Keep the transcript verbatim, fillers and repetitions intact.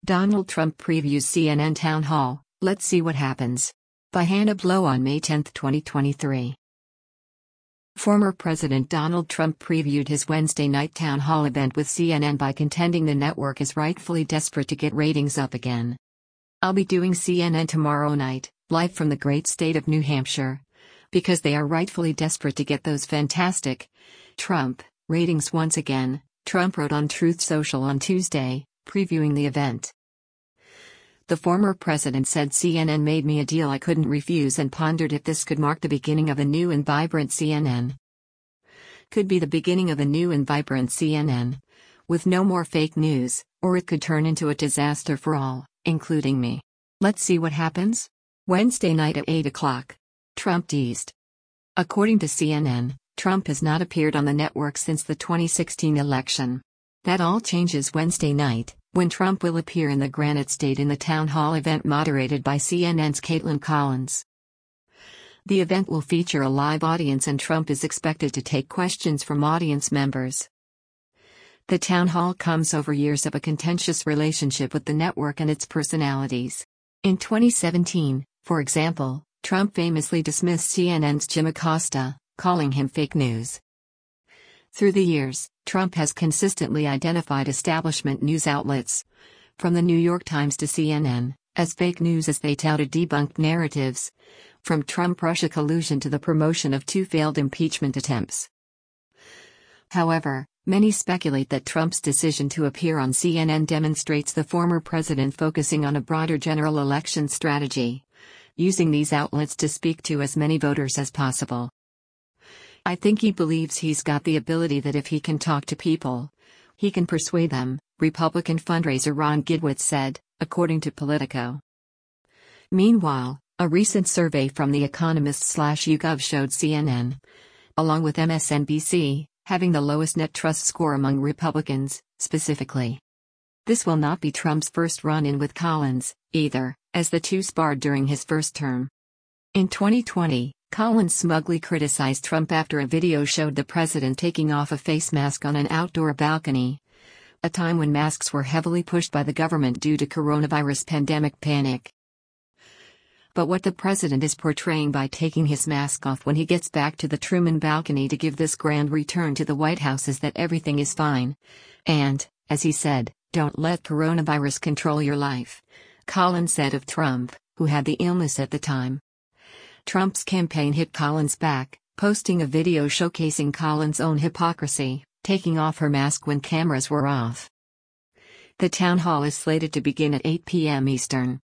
Donald Trump previews C N N Town Hall, let's see what happens. By Hannah Blow on May tenth, twenty twenty-three. Former President Donald Trump previewed his Wednesday night town hall event with C N N by contending the network is rightfully desperate to get ratings up again. "I'll be doing C N N tomorrow night, live from the great state of New Hampshire. Because they are rightfully desperate to get those fantastic Trump ratings once again," Trump wrote on Truth Social on Tuesday, previewing the event. The former president said C N N made me a deal I couldn't refuse and pondered if this could mark the beginning of a new and vibrant C N N. Could be the beginning of a new and vibrant C N N, with no more fake news, or it could turn into a disaster for all, including me. Let's see what happens. Wednesday night at eight o'clock. Trump teased. According to C N N, Trump has not appeared on the network since the twenty sixteen election. That all changes Wednesday night, when Trump will appear in the Granite State in the town hall event moderated by C N N's Kaitlan Collins. The event will feature a live audience and Trump is expected to take questions from audience members. The town hall comes over years of a contentious relationship with the network and its personalities. In twenty seventeen, for example, Trump famously dismissed C N N's Jim Acosta, calling him fake news. Through the years, Trump has consistently identified establishment news outlets, from the New York Times to C N N, as fake news as they touted debunked narratives, from Trump-Russia collusion to the promotion of two failed impeachment attempts. However, many speculate that Trump's decision to appear on C N N demonstrates the former president focusing on a broader general election strategy, using these outlets to speak to as many voters as possible. "I think he believes he's got the ability that if he can talk to people, he can persuade them," Republican fundraiser Ron Gidwitz said, according to Politico. Meanwhile, a recent survey from The Economist/YouGov showed C N N, along with M S N B C, having the lowest net trust score among Republicans, specifically. This will not be Trump's first run-in with Collins, either, as the two sparred during his first term. In twenty twenty, Collins smugly criticized Trump after a video showed the president taking off a face mask on an outdoor balcony, a time when masks were heavily pushed by the government due to coronavirus pandemic panic. But what the president is portraying by taking his mask off when he gets back to the Truman balcony to give this grand return to the White House is that everything is fine. And, as he said, "Don't let coronavirus control your life," Collins said of Trump, who had the illness at the time. Trump's campaign hit Collins back, posting a video showcasing Collins' own hypocrisy, taking off her mask when cameras were off. The town hall is slated to begin at eight p m Eastern.